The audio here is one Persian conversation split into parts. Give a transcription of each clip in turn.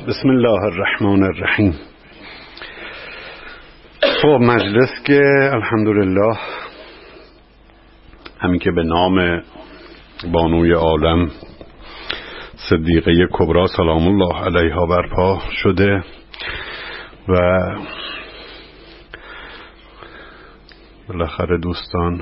بسم الله الرحمن الرحیم. خب مجلس که الحمدلله همین که به نام بانوی عالم صدیقه کبری سلام الله علیها برپا شده و بالاخره دوستان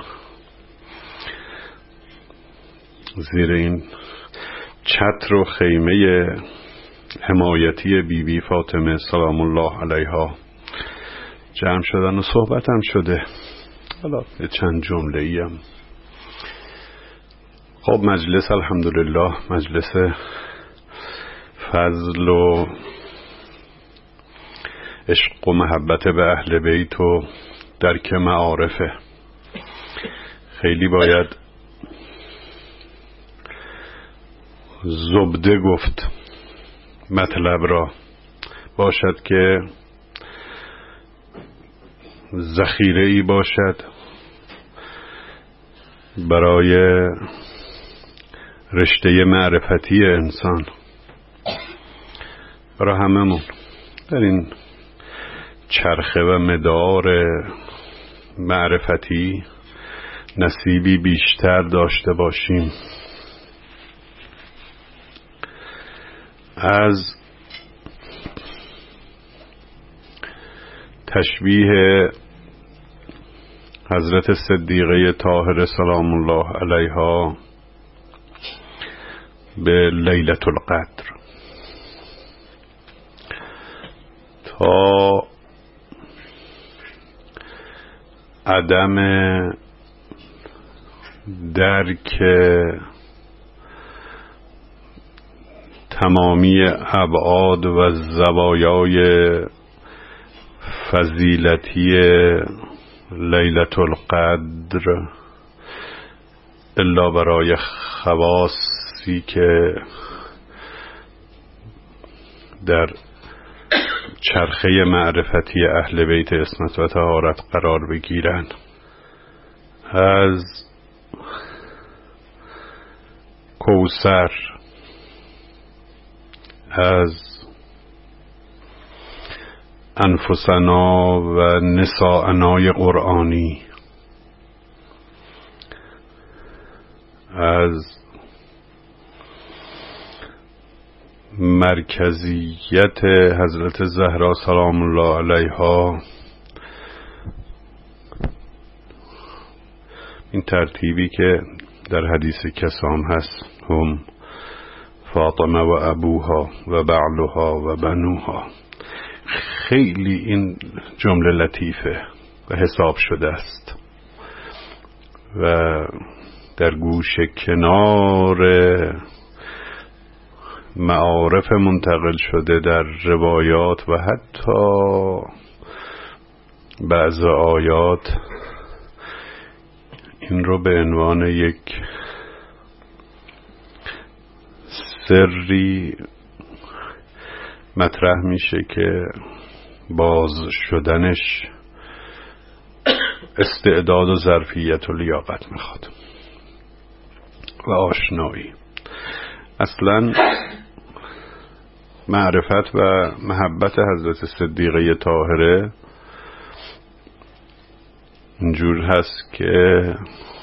زیر این چتر و خیمه حمایتی بیبی فاطمه سلام الله علیها جمع شدن و صحبت هم شده. حالا چند جمله ایم. خب مجلس الحمدلله مجلس فضل و عشق و محبت به اهل بیت و درک معارفه. خیلی باید زبده گفت مطلب را، باشد که ذخیره ای باشد برای رشته معرفتی انسان، برای هممون در این چرخه و مدار معرفتی نصیبی بیشتر داشته باشیم. از تشبیه حضرت صدیقه طاهره سلام الله علیها به لیلة القدر تا عدم درک تمامی ابعاد و زوایای فضیلتی لیلة القدر الا برای خواصی که در چرخه معرفتی اهل بیت عصمت و طهارت قرار بگیرن. از کوثر، از انفسنا و نساءنای قرآنی، از مرکزیت حضرت زهرا سلام الله علیها، این ترتیبی که در حدیث کسام هست، هم فاطمه و ابوها و بعلها و بنوها. خیلی این جمله لطیفه و حساب شده است و در گوش کنار معارف منتقل شده در روایات و حتی بعض آیات این رو به عنوان یک سری مطرح میشه که باز شدنش استعداد و ظرفیت و لیاقت میخواد و آشنایی. اصلا معرفت و محبت حضرت صدیقه طاهره اینجور هست که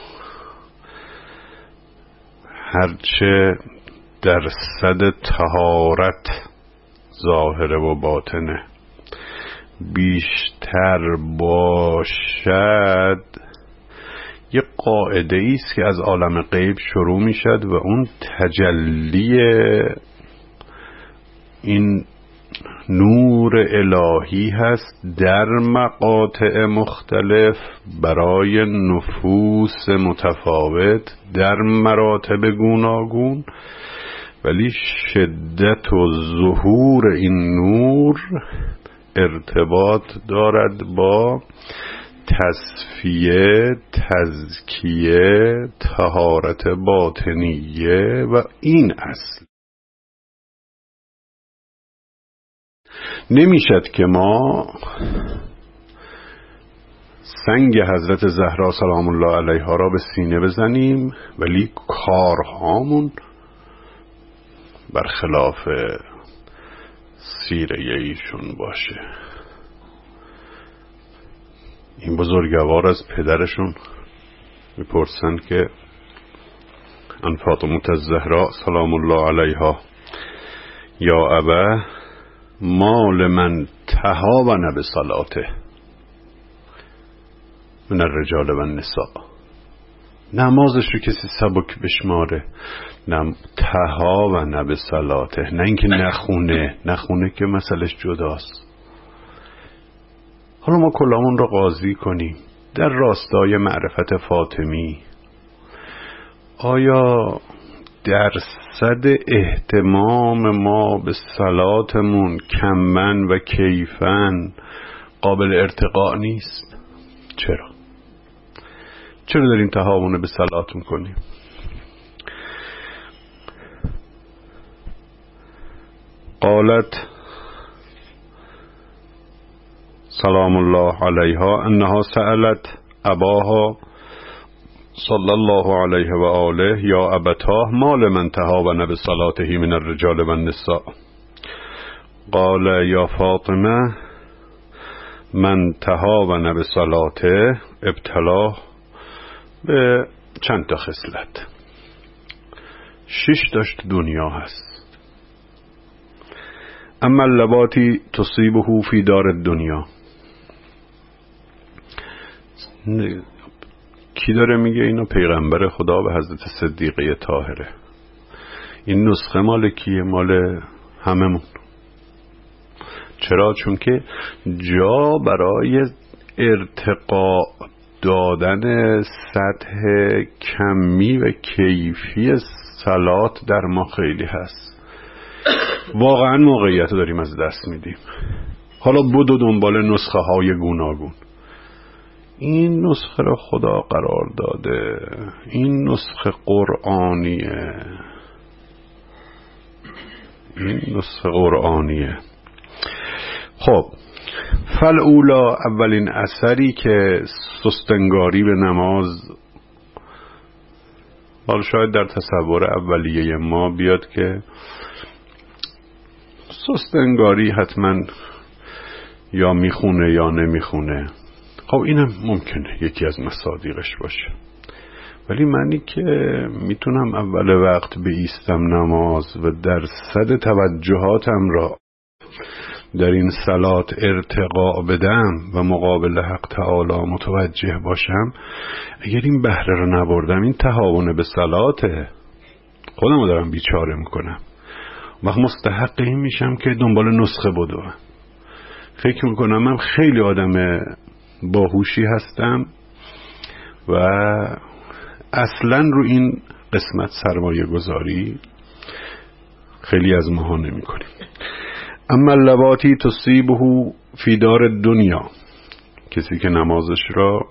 هرچه درصد طهارت ظاهره و باطنه بیشتر باشد، یه قاعده ایست که از عالم غیب شروع میشد و اون تجلی این نور الهی هست در مقاطع مختلف برای نفوس متفاوت در مراتب گوناگون، ولی شدت و ظهور این نور ارتباط دارد با تصفیه، تزکیه، طهارت باطنیه و این اصل. نمیشد که ما سنگ حضرت زهرا سلام الله علیها را به سینه بزنیم ولی کارهامون برخلاف سیره ایشون باشه. این بزرگوار از پدرشون میپرسن که ان فاطمه الزهراء سلام الله علیها یا ابا مال من تهاون بصلاته من الرجال و النساء. نمازش رو کسی سبک بشماره، تهاون بصلاته، نه اینکه نخونه که مسئلهش جداست. حالا ما کلامون رو قاضی کنیم در راستای معرفت فاطمی. آیا درصد اهتمام ما به صلاتمون کمن و کیفن قابل ارتقاء نیست؟ چرا داریم تهاون به صلات میکنیم؟ قالت سلام الله علیها انها سألت اباها صلی الله علیه و آله یا ابتاه مال من تهاون بصلاته من الرجال و النساء. قال یا فاطمه من تهاون بصلاته ابتلاه به چند تا خصلت. 6 داشت دنیا هست. اما اللواتی تصیبه فی دار الدنیا. کی داره میگه اینو؟ پیغمبر خدا به حضرت صدیقه طاهره. این نسخه مال کیه؟ مال هممون. چرا؟ چون که جا برای ارتقاء دادن سطح کمی و کیفی صلات در ما خیلی هست. واقعا موقعیت رو داریم از دست میدیم. حالا بدو دنبال نسخه های گوناگون. این نسخه رو خدا قرار داده، این نسخه قرآنیه، خب فالأولا، اولین اثری که سستنگاری به نماز، حالا شاید در تصور اولیه ما بیاد که سستنگاری حتما یا میخونه یا نمیخونه. خب اینم ممکنه یکی از مصادیقش باشه، ولی منی که میتونم اول وقت بایستم نماز و درصد توجهاتم را در این صلات ارتقاء بدم و مقابل حق تعالی متوجه باشم، اگر این بهره رو نبردم، این تهاون به صلاته، خودم رو دارم بیچاره میکنم. وقت مستحق این میشم که دنبال نسخه بدوم. فکر میکنم من خیلی آدم باهوشی هستم و اصلا رو این قسمت سرمایه گذاری خیلی از ماها نمی کنیم. اما اللواتی تصیبه فی دار الدنیا، کسی که نمازش را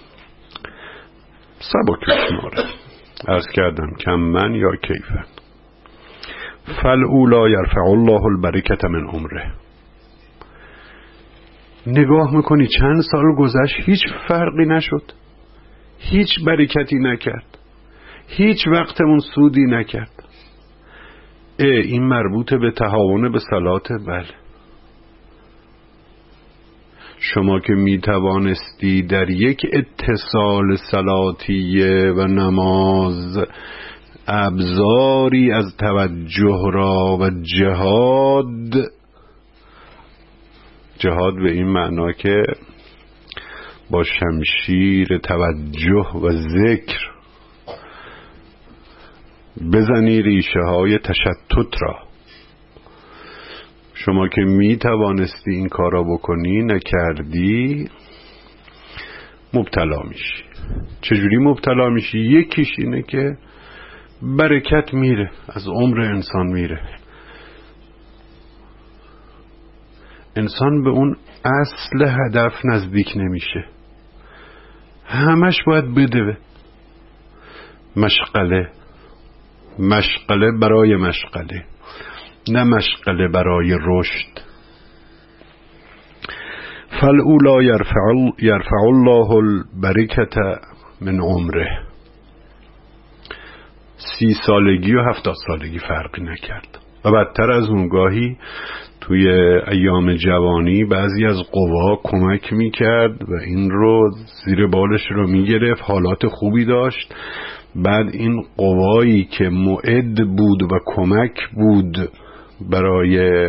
سبک بشماره، عرض کردم کمن یا کیفن. فالأولا یرفع الله البرکة من عمره. نگاه میکنی چند سال گذشت، هیچ فرقی نشد، هیچ برکتی نکرد، هیچ وقتمون سودی نکرد. این مربوط به تهاون به صلات. بله، شما که میتوانستی در یک اتصال صلاتیه و نماز ابزاری از توجه را و جهاد به این معنا که با شمشیر توجه و ذکر بزنی ریشه های تشتت را، شما که می توانستی این کارا بکنی نکردی، مبتلا میشی. چجوری مبتلا میشی؟ یکیش اینه که برکت میره، از عمر انسان میره، انسان به اون اصل هدف نزدیک نمیشه، همش باید بده. مشغله برای مشغله، نه مشغله برای رشد. فالأولا یرفع الله البرکة من عمره. 30 سالگی و 70 سالگی فرقی نکرد و بدتر از اون گاهی توی ایام جوانی بعضی از قوا کمک میکرد و این رو زیر بالش رو میگرفت، حالات خوبی داشت. بعد این قوایی که معد بود و کمک بود برای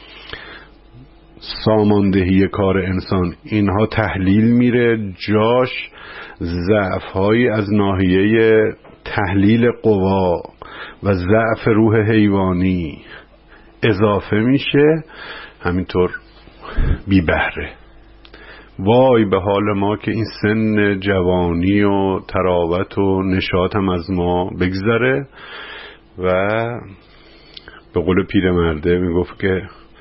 ساماندهی کار انسان، اینها تحلیل میره، جاش ضعف‌هایی از ناحیه تحلیل قوا و ضعف روح حیوانی اضافه میشه، همینطور بی بهره. وای به حال ما که این سن جوانی و تراوت و نشاط هم از ما بگذره. و به قول پیرمرده میگفت که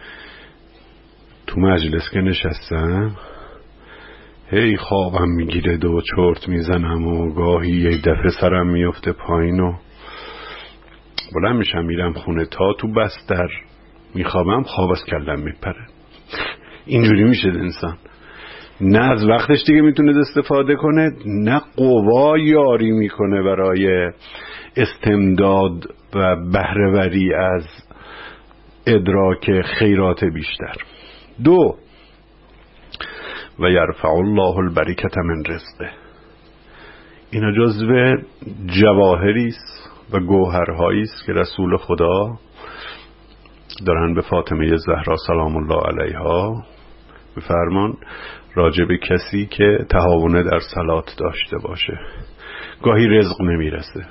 تو مجلس که نشستم هی خوابم میگیره دو چرت میزنم و گاهی یک دفعه سرم میفته پایین و بلند میشم میرم خونه، تا تو بستر میخوابم خواب از کلم میپره. اینجوری میشه انسان، نه از وقتش دیگه میتونه استفاده کنه، نه قوا یاری میکنه برای استمداد و بهره‌وری از ادراک خیرات بیشتر. 2 و یرفع الله البرکة من رزقه. اینا جزو جواهری است و گوهرهایی است که رسول خدا دارن به فاطمه زهرا سلام الله علیها بفرمان راجع به کسی که تهاونه در صلات داشته باشه. گاهی رزق نمیرسه،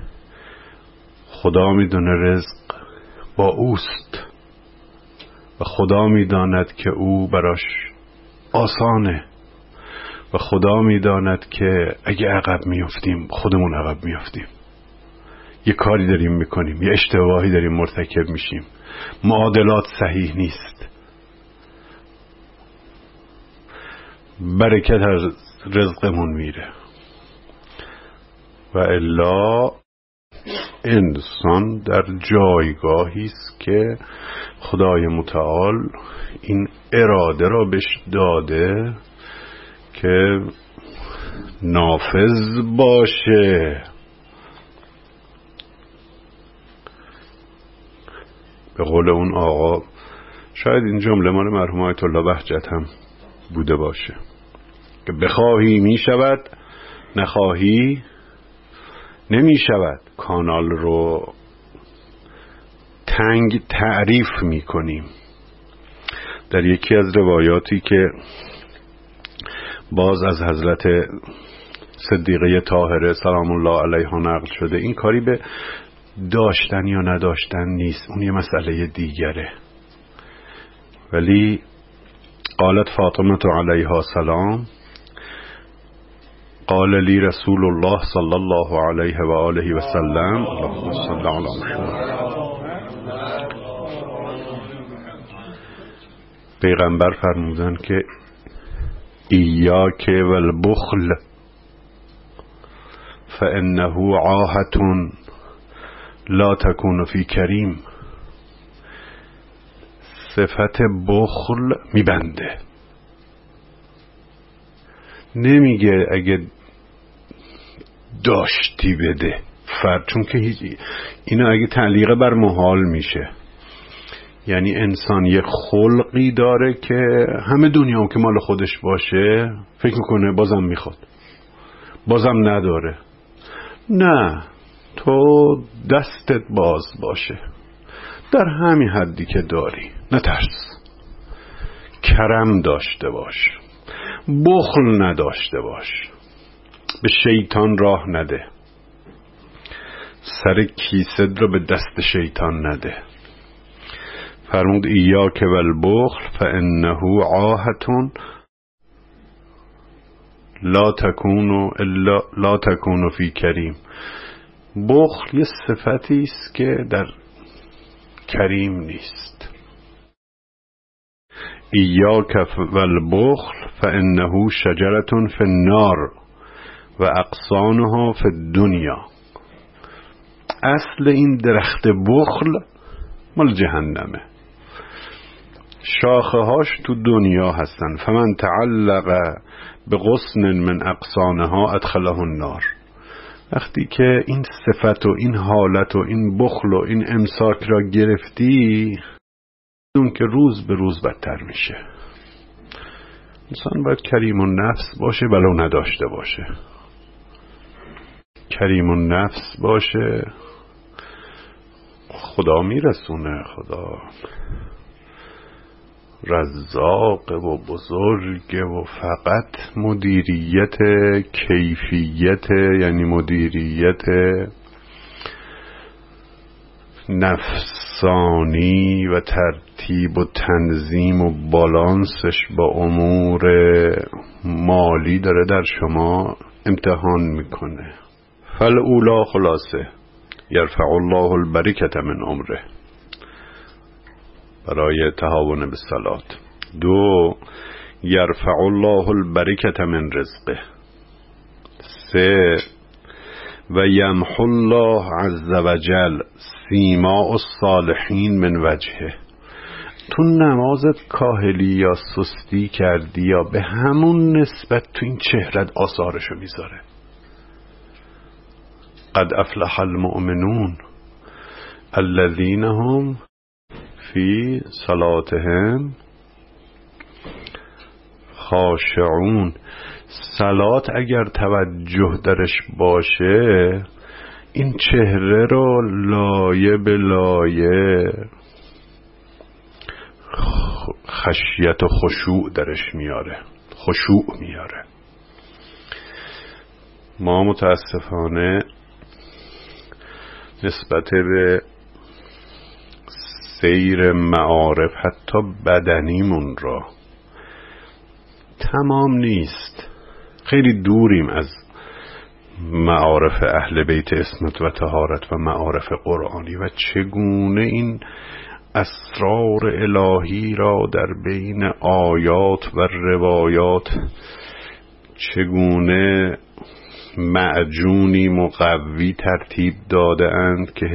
خدا میدونه رزق با اوست و خدا میداند که او براش آسانه و خدا میداند که اگه عقب میافتیم خودمون عقب میافتیم، یه کاری داریم میکنیم، یه اشتباهی داریم مرتکب میشیم، معادلات صحیح نیست. برکت از رزقمون میره و الا انسان در جایگاهی است که خدای متعال این اراده را بهش داده که نافذ باشه. به قول اون آقا، شاید این جمله مال مرحوم آیت الله بهجت هم بوده باشه که بخواهی می شود، نخواهی نمی شود. کانال رو تنگ تعریف می کنیم. در یکی از روایاتی که باز از حضرت صدیقه طاهره سلام الله علیها نقل شده، این کاری به داشتن یا نداشتن نیست، اون یه مسئله دیگره. ولی قالت فاطمه علیها السلام قال لی رسول الله صلی الله علیه و آله و سلم اللهم صل علی محمد. پیغمبر فرمودن که ایاک و البخل فانه عاهة لا تكون فی کریم. صفت بخل میبنده، نمیگه اگه داشتی بده چون که اینا اگه تعلیق بر محال میشه، یعنی انسان یک خلقی داره که همه دنیا که مال خودش باشه فکر میکنه بازم میخواد، بازم نداره. نه، تو دستت باز باشه در همین حدی که داری، نترس، کرم داشته باش، بخل نداشته باش، به شیطان راه نده، سر کیسد رو به دست شیطان نده. فرمود ایاک و البخل فانه عاهة لا تكون فی کریم. بخل یه صفتی است که در کریم نیست. ایاک و البخل فانه شجرة فی النار و اغصانها فی الدنیا. اصل این درخت بخل مال جهنمه، شاخه هاش تو دنیا هستن. فمن تعلق بغصن من اغصانها ادخله النار. وقتی که این صفت و این حالت و این بخل و این امساک را گرفتی، اون که روز به روز بدتر میشه. انسان باید کریم النفس باشه ولو نداشته باشه. کریم النفس باشه، خدا میرسونه، خدا رزاق و بزرگه و فقط مدیریت کیفیت، یعنی مدیریت نفسانی و ترتیب و تنظیم و بالانسش با امور مالی داره در شما امتحان میکنه. فالاولی خلاصه یرفع الله البرکة من عمره، برای تهاون به صلات. 2 یرفع الله البرکة من رزقه. 3 و یمحو الله عز وجل سیماء الصالحین من وجهه. تو نمازت کاهلی یا سستی کردی یا به همون نسبت تو این چهرت آثارشو میذاره. قد افلح المؤمنون الذین هم فی صلاتهم خاشعون. صلات اگر توجه درش باشه این چهره رو لایه به لایه خشیت و خشوع درش میاره، خشوع میاره. ما متاسفانه نسبت به سیر معارف حتی بدنیمون را تمام نیست، خیلی دوریم از معارف اهل بیت عصمت و طهارت و معارف قرآنی و چگونه این اسرار الهی را در بین آیات و روایات چگونه معجونی مقوی ترتیب داده اند که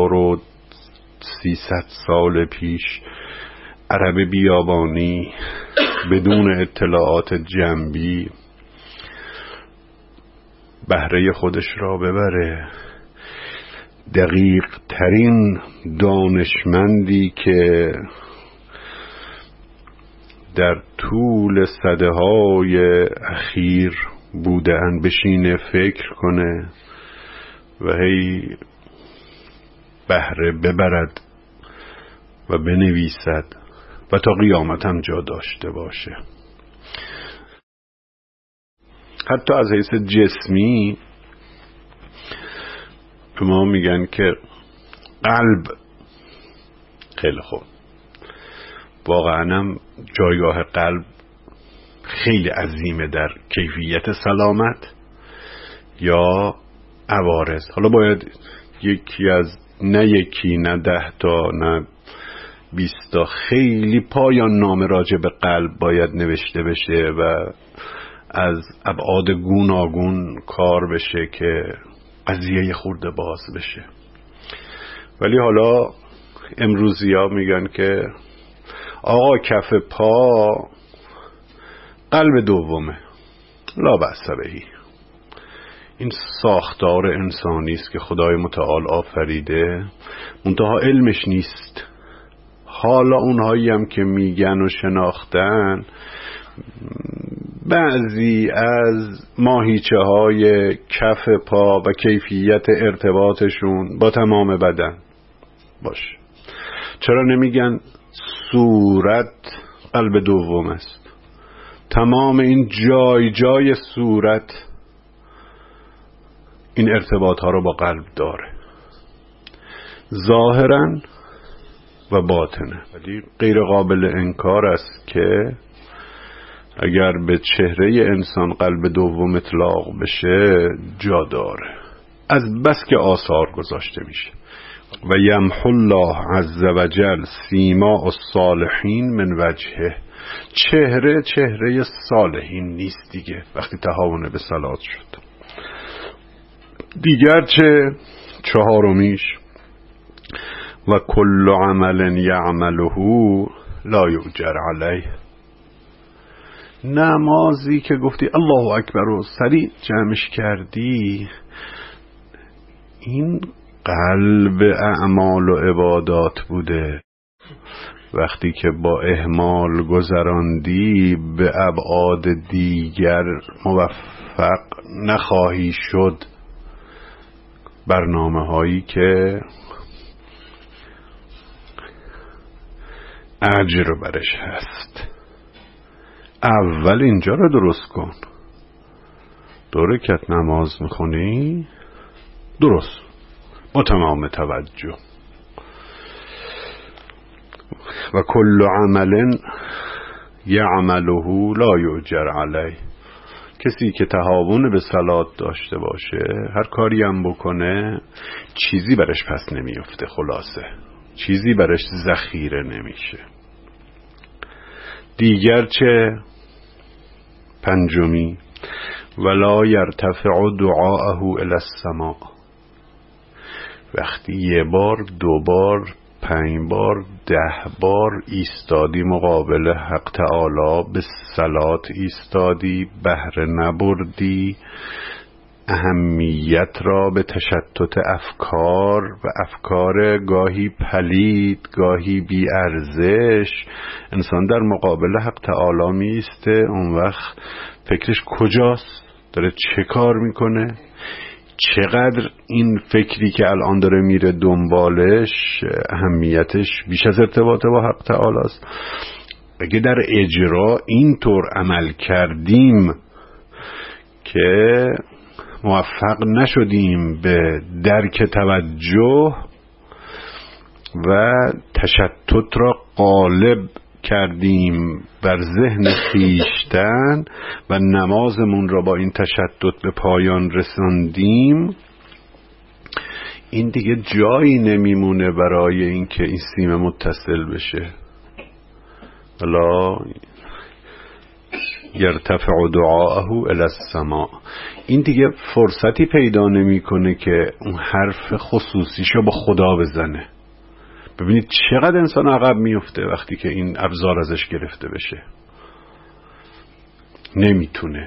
1300 سال پیش عرب بیابانی بدون اطلاعات جنبی بهره خودش را ببره. دقیق ترین دانشمندی که در طول سده‌های اخیر بودن بشینه فکر کنه و هی بهره ببرد و بنویسد و تا قیامت هم جا داشته باشه. حتی از حیث جسمی به ما میگن که قلب خیلی خوب، واقعا هم جایگاه قلب خیلی عظیمه در کیفیت سلامت یا عوارض. حالا باید یکی از نه یکی نه 10 تا نه 20 تا خیلی پایان نامه راجع به قلب باید نوشته بشه و از ابعاد گوناگون کار بشه که قضیه خورده باز بشه. ولی حالا امروزی ها میگن که آقا کف پا قلب دومه، لا بأس بهی. این ساختار انسانی است که خدای متعال آفریده، منتها علمش نیست. حالا اونهایی هم که میگن و شناختن بعضی از ماهیچه های کف پا و کیفیت ارتباطشون با تمام بدن باشه. چرا نمیگن صورت قلب دوم است؟ تمام این جای جای صورت این ارتباط ها رو با قلب داره، ظاهرا و باطنه. ولی غیر قابل انکار است که اگر به چهره انسان قلب دوم اطلاق بشه جا داره، از بس که آثار گذاشته میشه. و یمحو الله عز وجل سیماء الصالحین من وجهه. چهره صالحین نیست دیگه وقتی تهاون به صلات شد. دیگر چه؟ 4 و کل عمل یعمله لا یؤجر علیه. نمازی که گفتی الله اکبر و سریع جمعش کردی، این قلب اعمال و عبادات بوده. وقتی که با اهمال گذراندی به ابعاد دیگر موفق نخواهی شد. برنامه هایی که اجر برش هست، اول اینجا رو درست کن. 2 رکعت نماز میخونی درست با تمام توجه. و کل عمل یعمله لا یؤجر علیه. کسی که تهاون به صلات داشته باشه، هر کاری هم بکنه چیزی برش پس نمیفته، خلاصه چیزی برش ذخیره نمیشه. دیگر چه؟ 5 ولا یرتفع دعاءه الی السماء. وقتی 1 بار 2 بار 5 بار 10 بار ایستادی مقابل حق تعالی، به صلات ایستادی، بهره نبردی، اهمیت را به تشتت افکار و افکار گاهی پلید گاهی بی ارزش، انسان در مقابل حق تعالی میسته، اون وقت فکرش کجاست؟ داره چه کار میکنه؟ چقدر این فکری که الان داره میره دنبالش اهمیتش بیش از ارتباط با حق تعالی است؟ اگه در اجرا اینطور عمل کردیم که موفق نشدیم به درک توجه و تشتت را غالب کردیم بر ذهن خویشتن و نمازمون را با این تشتت به پایان رساندیم، این دیگه جایی نمیمونه برای اینکه این سیم متصل بشه. الا یرتفع دعاءه الی السماء. این دیگه فرصتی پیدا نمیکنه که اون حرف خصوصیشو با خدا بزنه. ببینید چقدر انسان عقب میفته وقتی که این ابزار ازش گرفته بشه. نمیتونه،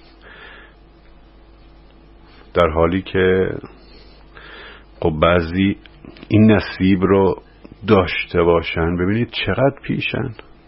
در حالی که خب بعضی این نصیب رو داشته باشن. ببینید چقدر پیشن.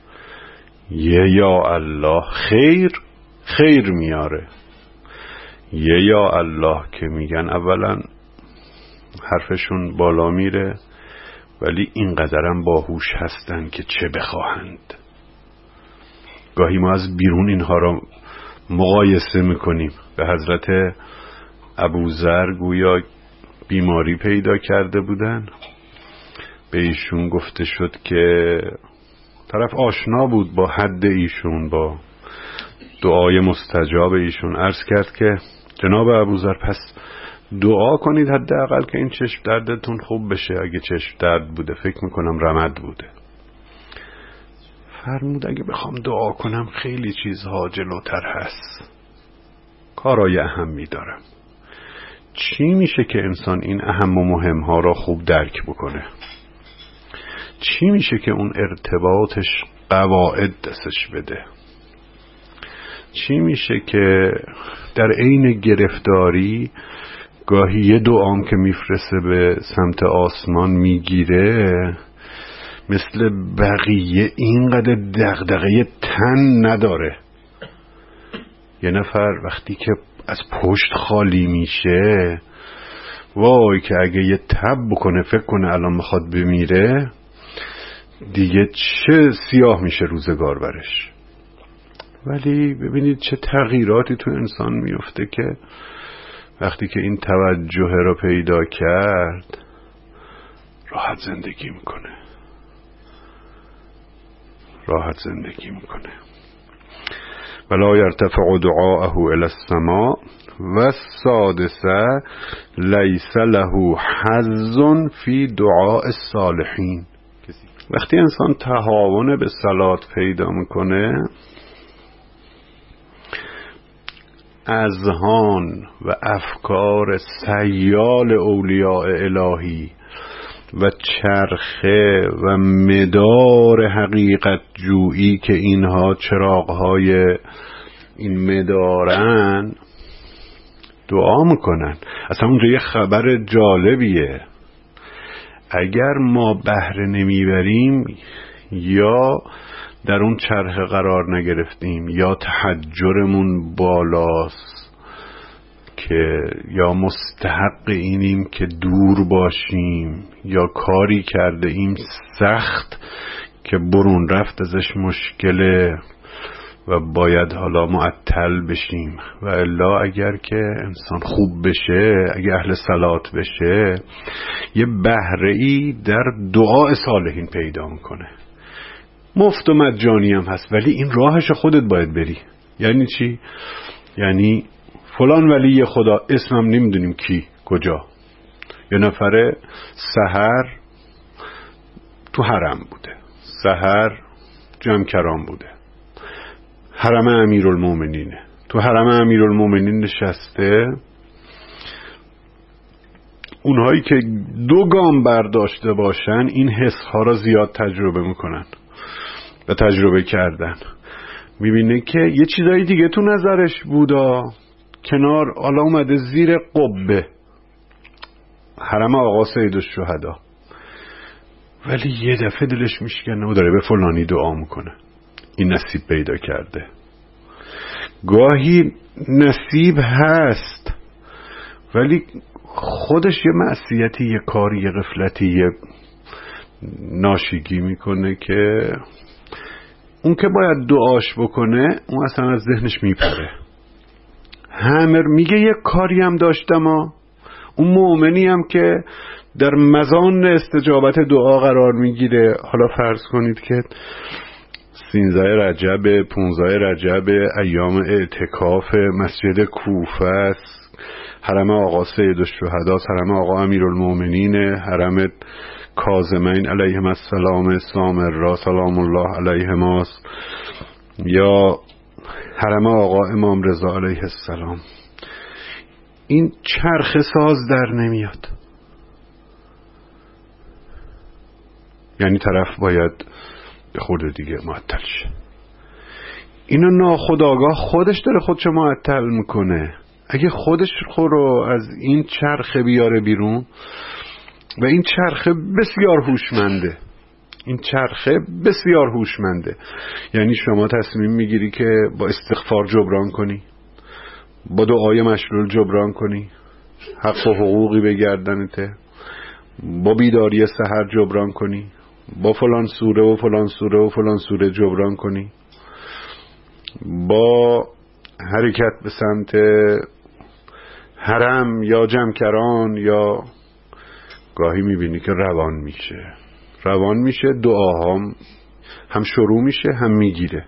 یا الله خیر میاره. یا الله که میگن اولا حرفشون بالا میره، ولی اینقدرم باهوش هستن که چه بخواهند. گاهی ما از بیرون اینها را مقایسه میکنیم. به حضرت ابوذر گویا بیماری پیدا کرده بودن، به ایشون گفته شد که طرف آشنا بود با حد ایشون، با دعای مستجاب ایشون، عرض کرد که جناب ابوذر پس دعا کنید حداقل که این چشم دردتون خوب بشه. اگه چشم درد بوده فکر میکنم رمد بوده. فرمود اگه بخوام دعا کنم خیلی چیزها جلوتر هست، کارای اهمی دارم. چی میشه که انسان این اهم و مهم ها را خوب درک بکنه؟ چی میشه که اون ارتباطش قواعد دستش بده؟ چی میشه که در عین گرفتاری گاهی یه دعام که میفرسته به سمت آسمان میگیره، مثل بقیه اینقدر دغدغه تن نداره؟ یه نفر وقتی که از پشت خالی میشه، وای که اگه یه تب بکنه فکر کنه الان میخواد بمیره، دیگه چه سیاه میشه روزگار برش. ولی ببینید چه تغییراتی تو انسان میفته که وقتی که این توجه رو پیدا کرد راحت زندگی میکنه. ولا یرتفع دعاءه الی السماء و السادسه لیس له حظ فی دعاء الصالحین. وقتی انسان تهاون به صلات پیدا میکنه، اذهان و افکار سیال اولیاء الهی و چرخه و مدار حقیقت جویی که اینها چراغهای این مدارن دعا میکنن. اصلا اونجا یه خبر جالبیه. اگر ما بهره نمیبریم یا در اون چرخ قرار نگرفتیم یا تحجرمون بالاست که یا مستحق اینیم که دور باشیم یا کاری کرده ایم سخت که برون رفت ازش مشکله و باید حالا معطل بشیم، و الا اگر که انسان خوب بشه، اگر اهل صلات بشه، یه بهره‌ای در دعای صالحین پیدا میکنه. مفت و مجانی هم هست، ولی این راهش خودت باید بری. یعنی چی؟ یعنی فلان ولی خدا، اسمم نمیدونیم کی کجا، یه نفره سحر تو حرم بوده، سحر جمکران بوده، حرم امیرالمومنینه، تو حرم امیرالمومنین نشسته. اونهایی که 2 گام برداشته باشن این حسها را زیاد تجربه میکنن و تجربه کردن. میبینه که یه چیزایی دیگه تو نظرش بودا، کنار حالا اومده زیر قبه حرم آقا سیدالشهدا، ولی یه دفعه دلش میشکنه و داره به فلانی دعا میکنه، این نصیب پیدا کرده. گاهی نصیب هست ولی خودش یه معصیتی، یه کاری، یه غفلتی، یه ناشیگی میکنه که اون که باید دعاش بکنه اون اصلا از ذهنش میپره. همه میگه یه کاری هم داشتم، اون مؤمنی هم که در مزان استجابت دعا قرار میگیره. حالا فرض کنید که 13 رجب 15 رجب ایام اعتکاف مسجد کوفه است، حرم آقا سیدالشهدا، حرم آقا امیرالمومنین، حرم کاظمین علیهم السلام سامرا سلام الله علیهما، یا حرم آقا امام رضا علیه السلام. این چرخ ساز در نمیاد. یعنی طرف باید خورده دیگه معطل شه. اینو ناخودآگاه خودش داره خودشو معطل میکنه. اگه خودش رو از این چرخ بیاره بیرون، و این چرخ بسیار هوشمنده، این چرخه بسیار هوشمنده. یعنی شما تصمیم میگیری که با استغفار جبران کنی، با دعای مشلول جبران کنی، حق و حقوقی به گردنته، با بیداری سحر جبران کنی، با فلان سوره و فلان سوره و فلان سوره جبران کنی، با حرکت به سمت حرم یا جمکران، یا گاهی میبینی که روان میشه دعاها هم شروع میشه هم میگیره.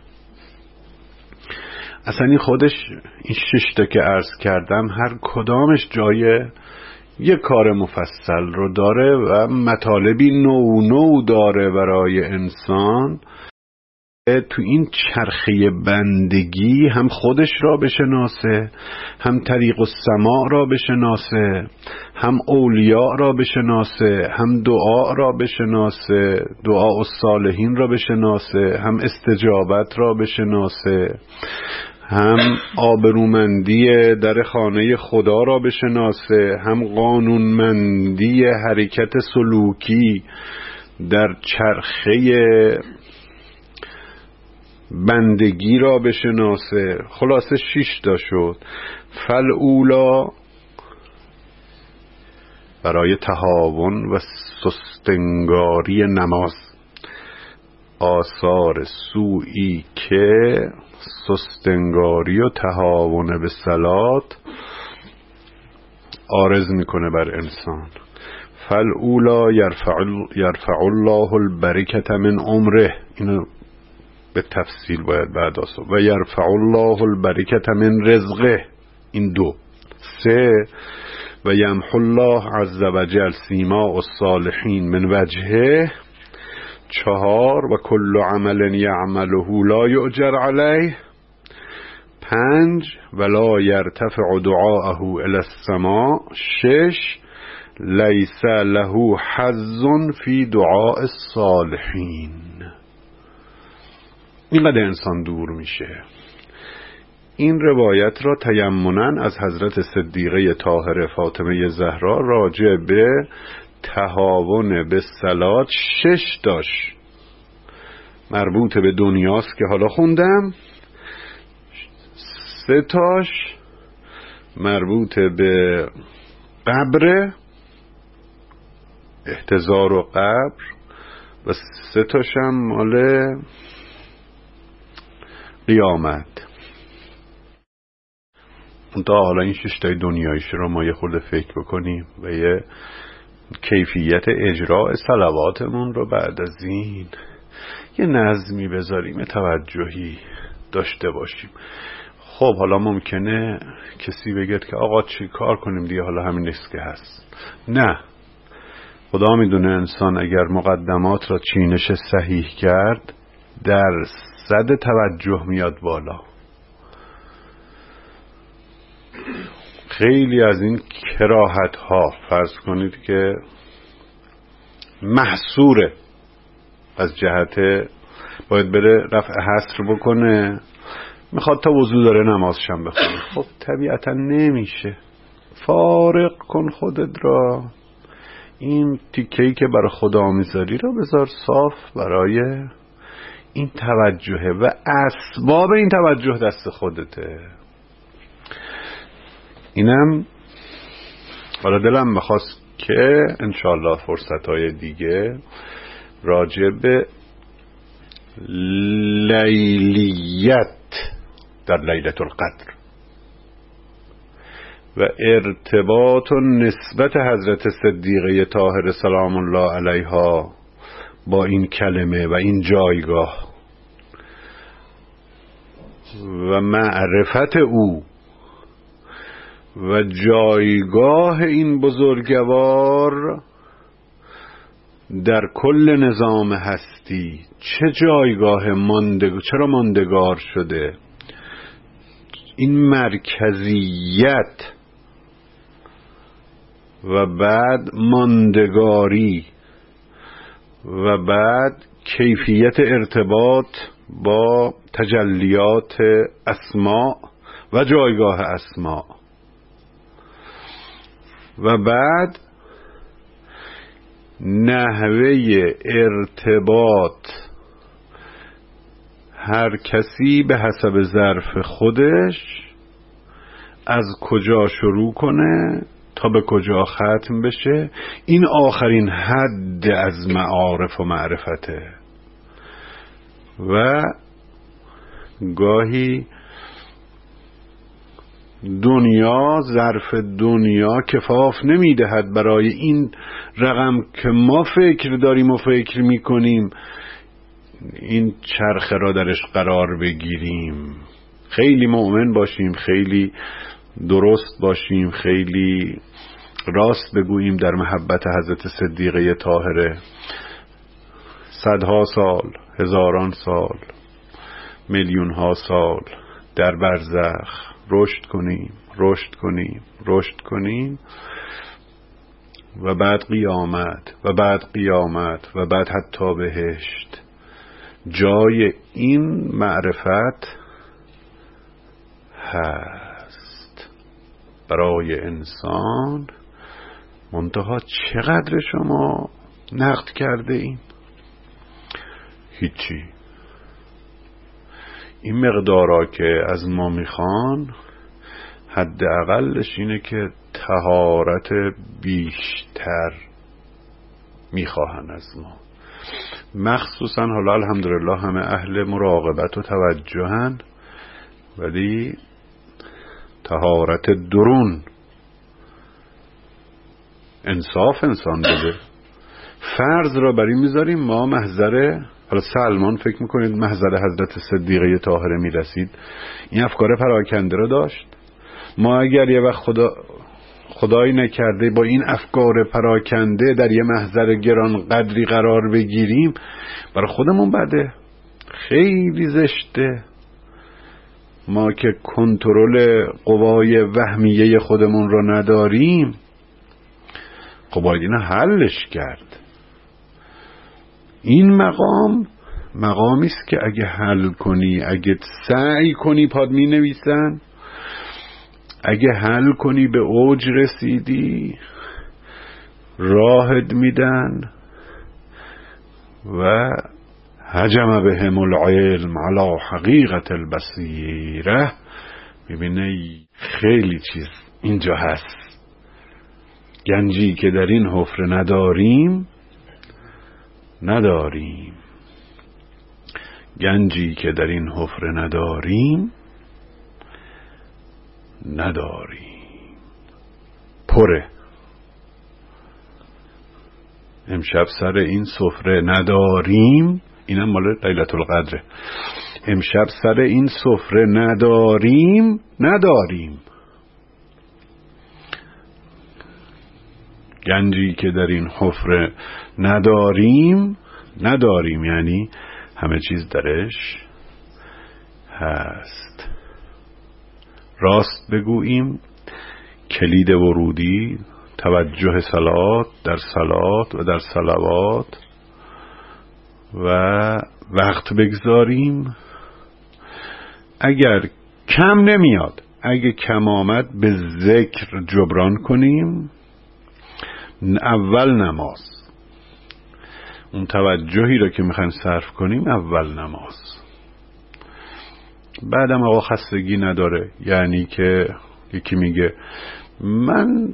اصلا این خودش این 6 تا که عرض کردم هر کدامش جای یه کار مفصل رو داره و مطالبی نو داره برای انسان. تو این چرخه بندگی هم خودش را بشناسه، هم طریق السماع را بشناسه، هم اولیاء را بشناسه، هم دعا را بشناسه، دعا الصالحین را بشناسه، هم استجابت را بشناسه، هم آبرومندی در خانه خدا را بشناسه، هم قانونمندی حرکت سلوکی در چرخه بندگی را بشناسه. خلاصه 6 تا شد. فالأولا برای تهاون و سستنگاری نماز، آثار سوئی که سستنگاری و تهاون به صلات عارض میکنه بر انسان. فالأولا یرفع الله البرکة من عمره، اینو به تفصیل باید بعد آسو. و یرفع الله البرکة من رزقه، این 2. 3 و یمحو الله عز وجل سیماء الصالحین من وجهه. 4 و کل عمل یعمله لا یؤجر علیه. 5 ولا یرتفع دعاءه الى السماء. 6 لیس له حظ فی دعاء الصالحین. اینقدر انسان دور میشه. این روایت را تیمناً از حضرت صدیقه طاهره فاطمه زهرا راجع به تهاون به صلات 6 تاش مربوط به دنیاست که حالا خوندم، 3 تاش مربوط به قبر، احتضار و قبر، و 3 تاش هم مال قیامت. تا حالا این 6 تای دنیایش رو ما یه خورده فکر بکنیم و یه کیفیت اجراء صلواتمون رو بعد از این یه نظمی بذاریم، توجهی داشته باشیم. خب حالا ممکنه کسی بگه که آقا چی کار کنیم دیگه، حالا همین نیست که هست. نه، خدا میدونه انسان اگر مقدمات را چینش صحیح کرد درصد توجه میاد بالا. خیلی از این کراهت ها فرض کنید که محصوره، از جهت باید بره رفع حصر بکنه، میخواد تا وضو داره نمازشم بخونه. خب طبیعتا نمیشه. فارغ کن خودت را، این تیکه‌ای که برای خدا میذاری را بذار صاف برای این توجهه و اسباب این توجه دست خودته. اینم حالا دلم میخواست که انشالله فرصتهای دیگه راجع به لیلیت در لیلة القدر و ارتباط و نسبت حضرت صدیقه طاهره سلام الله علیها با این کلمه و این جایگاه و معرفت او و جایگاه این بزرگوار در کل نظام هستی، چه جایگاه چرا ماندگار شده، این مرکزیت و بعد ماندگاری و بعد کیفیت ارتباط با تجلیات اسماء و جایگاه اسماء و بعد نحوه ارتباط هر کسی به حسب ظرف خودش از کجا شروع کنه تا به کجا ختم بشه. این آخرین حد از معارف و معرفته و گاهی دنیا، ظرف دنیا کفاف نمیدهد برای این رقم که ما فکر داریم و فکر میکنیم این چرخه را درش قرار بگیریم. خیلی مؤمن باشیم، خیلی درست باشیم، خیلی راست بگوییم در محبت حضرت صدیقه طاهره. صدها سال، هزاران سال، میلیونها سال در برزخ رشد کنیم، رشد کنیم، رشد کنیم و بعد قیامت و بعد قیامت و بعد حتی بهشت. جای این معرفت هست برای انسان. منتها چقدر شما نقد کرده ایم؟ هیچی. این مقدارا که از ما میخوان حداقلش اینه که طهارت بیشتر میخواهن از ما. مخصوصا حالا الحمدلله همه اهل مراقبت و توجهن، ولی طهارت درون انصاف انسان بده. فرض را بر این میذاریم ما محضر، حالا سلمان فکر میکنید محضر حضرت صدیقه طاهره میرسید، این افکار پراکنده رو داشت. ما اگر یه وقت خدایی نکرده با این افکار پراکنده در یه محضر گران قدری قرار بگیریم، برای خودمون بده، خیلی زشته. ما که کنترل قوای وهمیه خودمون رو نداریم، خب باید اینو حلش کرد. این مقامی است که اگه حل کنی، اگه سعی کنی، پاد می نویسن، اگه حل کنی به اوج رسیدی راهد میدن و هجم بهم العلم علی حقیقت البصیره. میبینه خیلی چیز اینجا هست. گنجی که در این حفره نداریم، گنجی که در این حفره نداریم پره. امشب سر این سفره نداریم، اینم مال لیلة القدره. امشب سر این سفره نداریم. گنجی که در این حفره نداریم یعنی همه چیز درش هست. راست بگوییم کلید ورودی توجه صلات در صلات و در صلوات و وقت بگذاریم. اگر کم نمیاد، اگه کم آمد به ذکر جبران کنیم. اول نماز، اون توجهی رو که میخوایم صرف کنیم اول نماز. بعدم آقا خستگی نداره، یعنی که یکی میگه من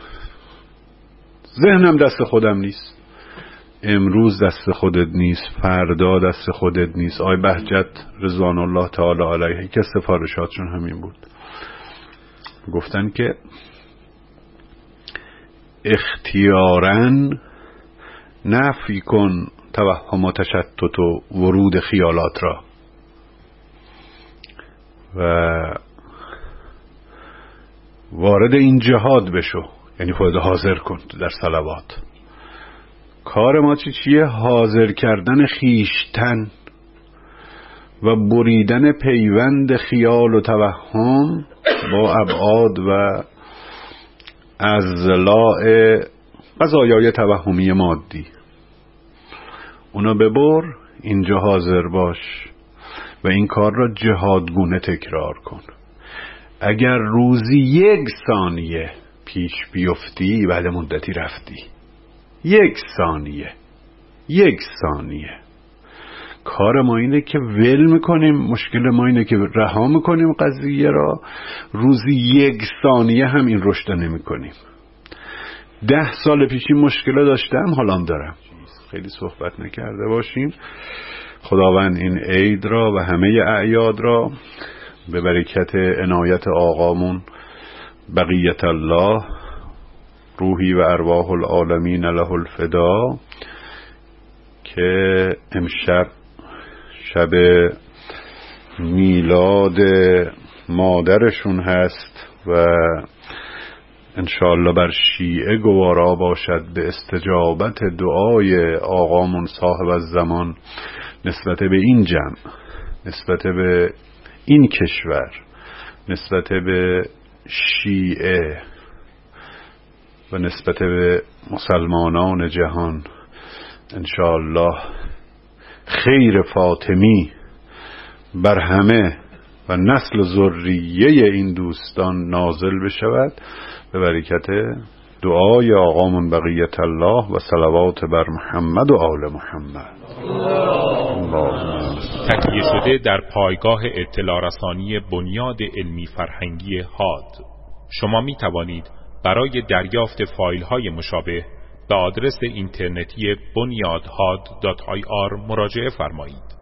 ذهنم دست خودم نیست، امروز دست خودت نیست، فردا دست خودت نیست. آقای بهجت رضوان الله تعالی علیه که سفارشاتشون همین بود، گفتن که اختیاراً نفی کن توهم و تشتت و ورود خیالات را و وارد این جهاد بشو، یعنی خودت حاضر کن در صلوات. کار ما چیه؟ حاضر کردن خیشتن و بریدن پیوند خیال و توهم با ابعاد و اضلاع قضایای توهمی مادی. اونا ببر، اینجا حاضر باش و این کار را جهادگونه تکرار کن. اگر روزی 1 ثانیه پیش بیفتی بعد مدتی رفتی. 1 ثانیه. کار ما اینه که ول میکنیم، مشکل ما اینه که رها میکنیم قضیه را. روزی 1 ثانیه هم این رشد نمی کنیم. 10 سال پیش این مشکل داشتم، حالا دارم. خیلی صحبت نکرده باشیم. خداوند این عید را و همه اعیاد را به برکت عنایت آقامون بقیت الله روحی و ارواح العالمین له الفدا، که امشب شب میلاد مادرشون هست و انشاءالله بر شیعه گوارا باشد به استجابت دعای آقامون صاحب الزمان نسبت به این جمع، نسبت به این کشور، نسبت به شیعه و نسبت به مسلمانان جهان. انشاءالله خیر فاطمی بر همه و نسل ذریه این دوستان نازل بشود به برکت دعای آقامون بقیت الله و صلوات بر محمد و آل محمد. تهیه شده در پایگاه اطلاع رسانی بنیاد علمی فرهنگی هاد. شما می توانید برای دریافت فایل های مشابه به آدرس اینترنتی bunyadhad.ir مراجعه فرمایید.